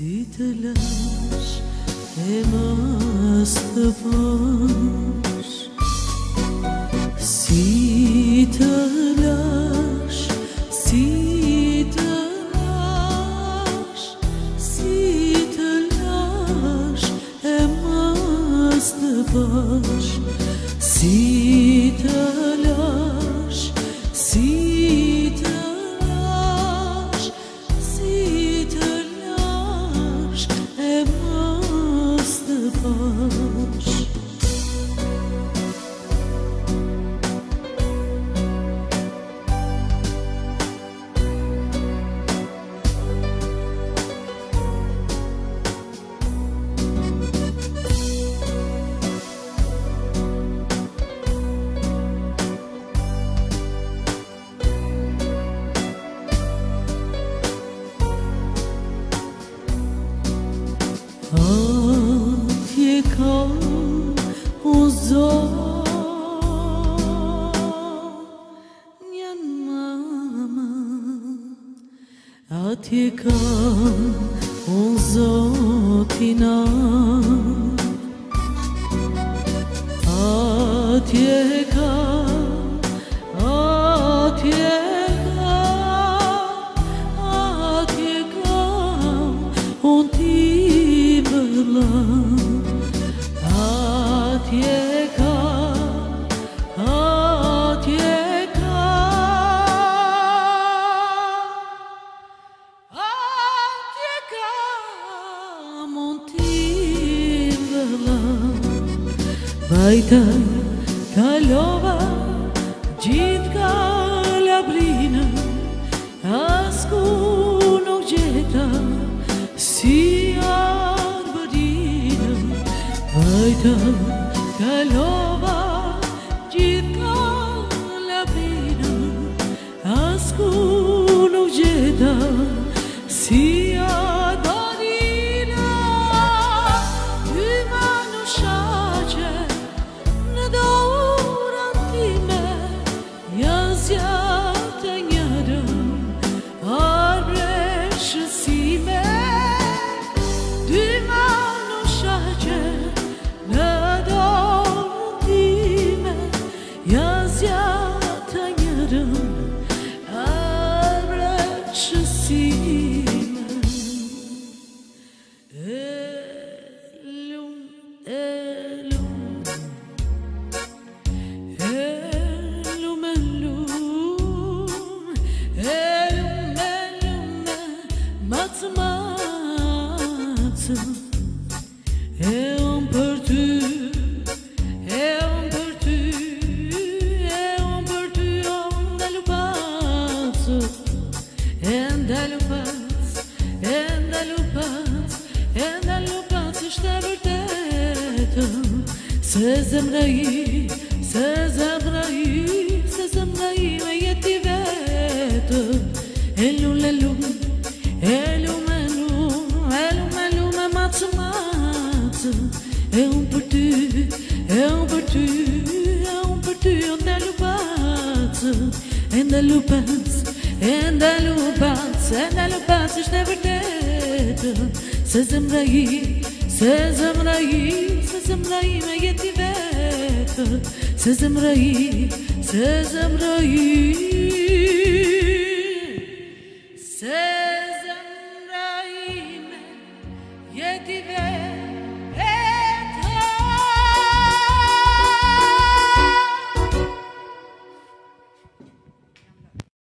Si të lash e mas të pash, si të lash, si të lash, si të lash e mas të pash, si të lash, si të lash, si të lash e mas të pash. Atje ka unë zonjën mama, atje ka unë zotina, atje ka, atje ka, atje ka unë ti atje ka, atje ka, atje ka mund t'i vëlla. Vajta kalova gjithë Kalabrinë, asku nuk gjeta si Vajta kalova gjithë Kalabrinë, asku nuk gjeta si Adorina. Ty ma nuk shaqe në dorën time, janë zjatë e njërën arbreshësime. Ty ma nuk shaqe në dorën time, janë zjatë e njërën arbreshësime. Elum, elum, elum, elum, elum, elum, matë, matë, e unë për ty, e unë për ty, e unë për ty, o ndalu patë, e ndalu patë, e ndalu patë, e ndalu patë, ishte e vërtetë, se zemra i, se zemra i, se zemra i me jeti vetë. Elum, elum, elum, elum, elum, elum, e matë, matë, e unë për ty, e unë për ty, e unë për ty, o ndalu patë, e ndalu patë, e ndalu patë, e ndalu patë, ishte e vërtetë, se zemra i, se zemra i, se zemra i me jeti vetë, se zemra i, se zemra i.